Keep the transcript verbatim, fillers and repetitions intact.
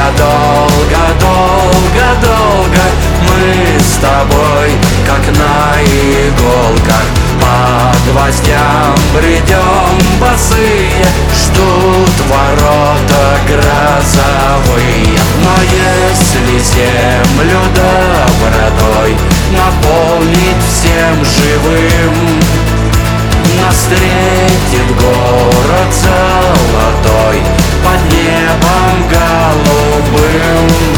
долго, долго, долго мы с тобой, как на иголках, по гвоздям бредем босые, ждут ворота грозовые. Но если землю добротой наполнить всем живым, нас встретит город золотой под небом голубым.